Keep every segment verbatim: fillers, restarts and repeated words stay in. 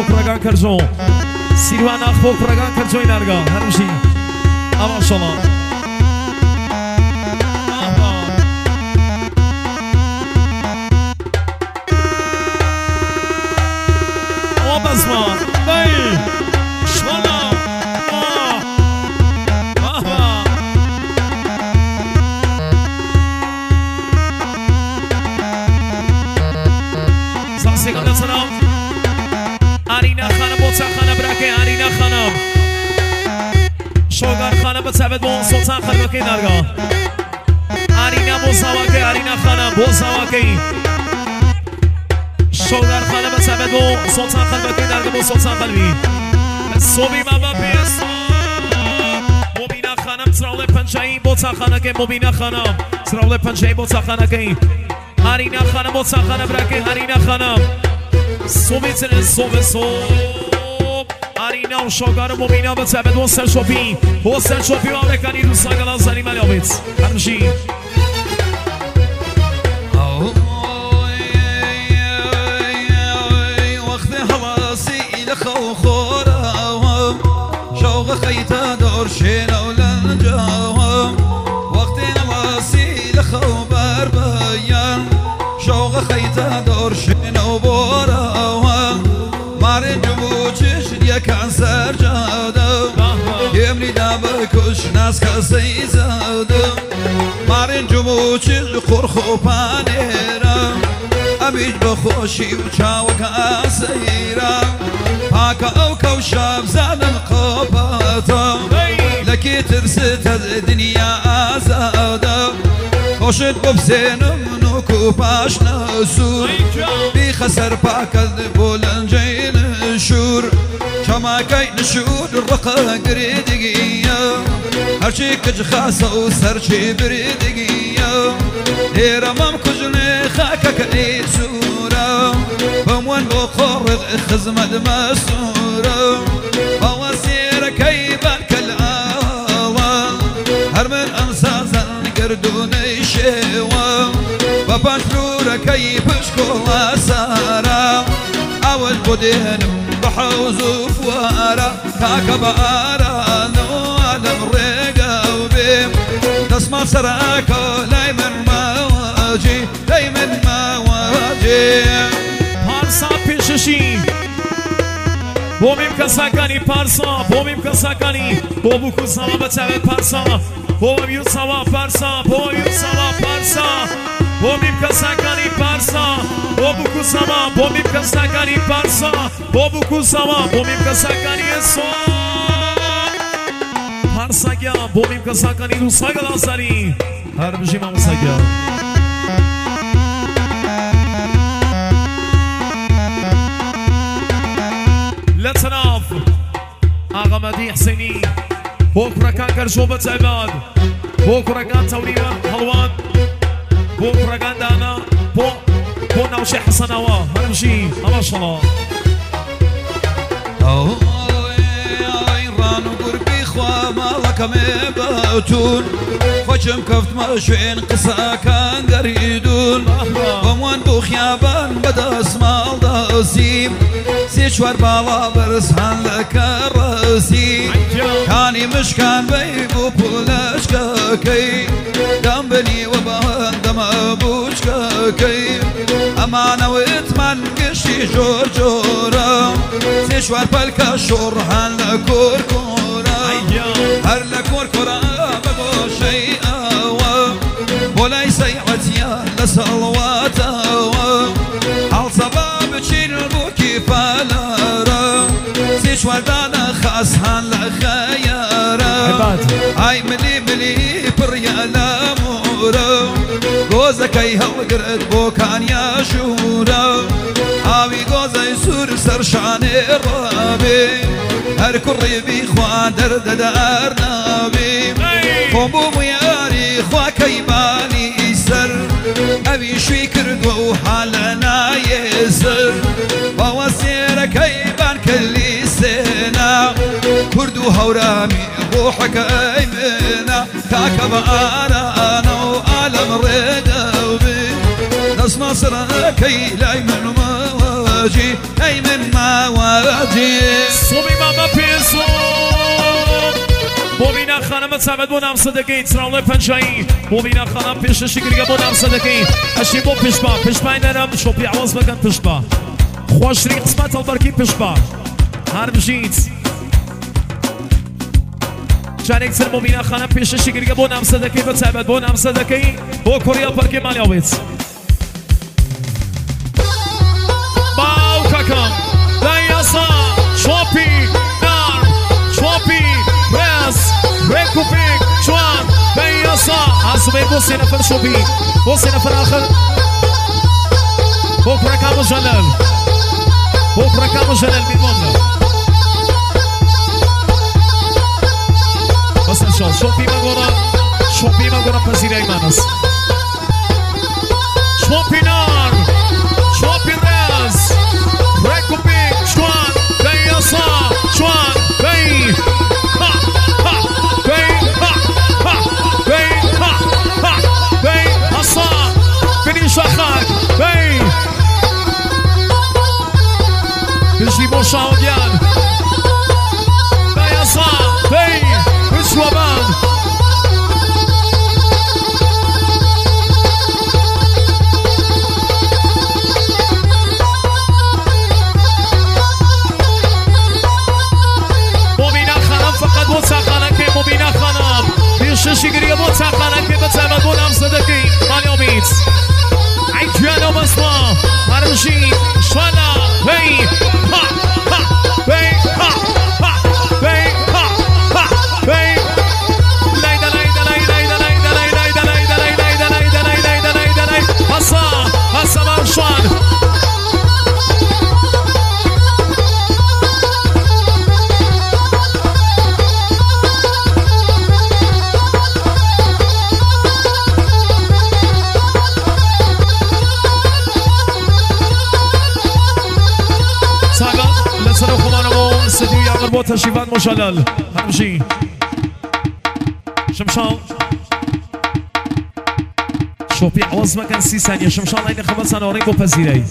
بكرگان کرجو سیروان آخ بكرگان کرجو اینارگا هرمشی اما شما وابزمان بای شوالا سلام سلام آرینا خانم بوتا خانم براکه آرینا خانم شوگر خانم بتابت بون سلطان خانم که درگاه آرینا بوزاواکه آرینا خانم بوزاواکه شوگر خانم بتابت بون سلطان خانم که درگاه بون سلطان خانمی صوبی بابا پیسو مبینا خانم تراول پنجایی بوتا خانم که مبینا خانم تراول پنجایی بوتا خانم که آرینا خانم بوتا خانم براکه آرینا خانم صوبیتن صوب صوب آرینا و شوگر مبینا به تبد و سر شوپی و سر شوپی و امریکانی رو ساگلان زنی ملیابیت هرمشی وقت حواسی لخو خورا شوق خیتا دور شینا و لنجا وقت حواسی لخو بربیان شوق خیتا دور شینا و بورا مارن جبوچش یکان سر جاده یمنی دابکش ناس کسی زاده مارن جبوچش خورخو پانیرم امیج بخوشی و چاوک آسیرم پاکا او کوشاب زادم قباتا لکی ترست از دنیا آزاده خوشت ببسینم نوکو پاش نسور بی خسر پاکد بولنجین شور شماكي نشور الرقا قريدقية هرشي كج خاصة وسرشي بريدقية ليرا مام كجني خاكك ايد سورة بموان بخورغ خزمد مسورة بواسير كيبان كالعوام هرمن انسازا قردوني شيوام ببانشلورة كيبشكو واسارا اول بدينم بحوز وفوارا كاكبارا نوالم ريقا وبيم تسمع سراكا دايما ما واجي دايما ما واجي پارسا پیششی بومیم کساکانی پارسا بومیم کساکانی بومو کساوا بچه پارسا بومیم یو سوا پارسا بومیم یو سوا پارسا بومیم کساکانی پارسا بومو کساوا بومیم کساکانی پارسا بومو کساوا بومیم کساکانی سو پارسا گیا بومیم کساکانی رو ساگل آسانی هر بجیم هم ساگیا لطناف آقا مدی حسینی بوكركان كرشوبة عباد بوكركان توريبا حلوان بوكركان دانا بو بو نوشي حسن هوا هرمشي ما شاء الله رانو قربي خوا مالك مباتون فجم كفت ماشين قصا كان قريدون وموان بوخيابان بدا اسمال داسيم سيشوار بالا برسان لك الرسيم كاني مش كان بيبو بولاش كاكي دم بني وبان دم ابوش كاكي امانة واتمن قشي جور جورا سيشوار بالكا شورهان لكور كورا هر لكور كورا ببو شيء اوا ولا يسيعت يا لسلوات اوا حال صباب تشيل بوكي فالارا سيشوار دانا خاصهان لخيارا هاي ملي ملي بريالا مورا غوزك اي هالقرد بوكان يا شورا هاوي غوزا يسور سرشان الرابي هر كري بي خوا درد دار نابي خبو مياري خوا كيباني سر ابي شوي كردو حالنا يسر بواسير كيبان كلي سنة كردو هورامي روحك ايمنا كاكب ارانا وعالم ريدوبي ناس مصر كي لايمن ما واجي أي مما واجي صوبي ماما بيسو مبینا خانم سبد بو نام صدقی تراوله پنجایی مبینا خانم پیش شکریگه بو نام صدقی اشی بو پیش با پیش با اینرم شوپی عوض بکن پیش با خوش ری قسمت البرکی پیش با هر بجید جان اکتر مبینا خانم پیش شکریگه بو نام صدقی و سبد بو نام صدقی بو کوریا پرکی مالیاویت باو ککم دیاسا شوپی نار شوپی ريكوبيك شوان بياسا عزبي بوسي نفر شوبي بوسي نفر آخر بوك ركام جلال بوك ركام جلال بيمون بس ان شاء الله شوبي مغورا شوبي مغورا پذير ايمانس شوبي نار شوبي رياز ريكوبيك شوان بياسا شوان بي شخاك بي بجيبو شاوديان بياسا بي بشوابان مبينا خانم فقط بو تاقانكي مبينا خانم بيششي قرية بو تاقانكي بتعمدون ام صدقي ماليو بيت عيكيانو بسما هرمشي شوانا بي ها ها بي ها ها بي ها ها بي ليدا ليدا ليدا ليدا ليدا ليدا ليدا ليدا ليدا ليدا ليدا ليدا ليدا هسا هسا مرشوان بوتا شيفان مجلل همجي شمشان شوبي عوض مكان سي ثانية شمشان لاين خمس انا وريكو بزيري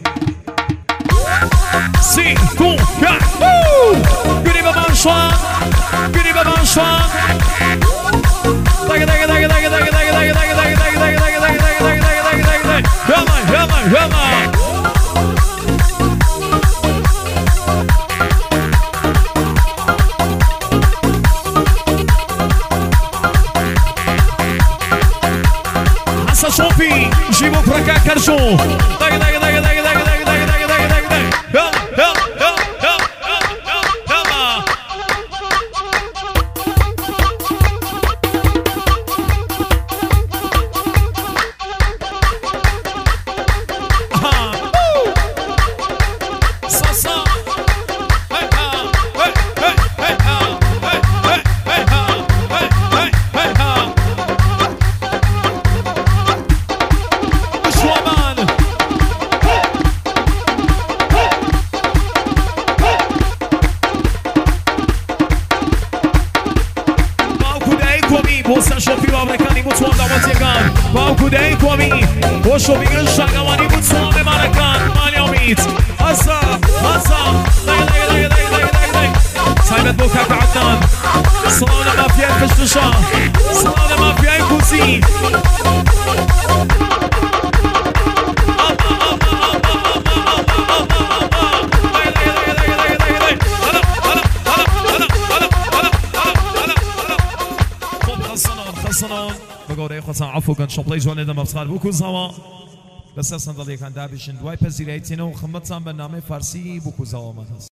سي كو يا قريبة بانشوان قريبة بانشوان دايق دايق دايق دايق دايق دايق دايق دايق دايق دايق دايق دايق دايق دايق دايق دايق دايق يلا يلا يلا شوفي جيبوا بركا كرشو دايق دايق دايق دايق دايق دايق دايق دايق دايق دايق دايق يلا يلا وشو بيقول شغواني بتصوم بمركان مال يوميت هسا هسا دايق دايق دايق دايق دايق دايق سايبت بوكاك عدنان صلاة ما فيها خشتشا صلاة ما فيها كوزين بگوره خواستم عفو کن شپلی جوانه دم افسار بکن زوا بس اصلا دلیه کن دبیشن دوای پذیرایی تینو خدمت سام به نام فارسی بکن زوا من